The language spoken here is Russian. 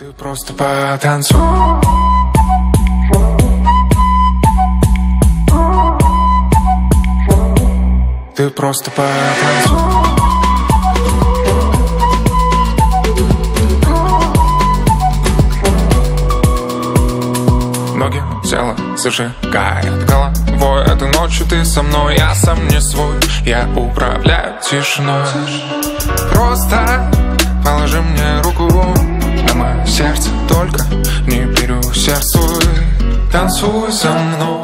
Ты просто потанцуй. Ты просто потанцуй. Ноги в тело зажигает головой. Этой ночью ты со мной, я сам не свой. Я управляю тишиной. Просто положи мне руку на мое сердце, только не переусердствуй. Танцуй со мной.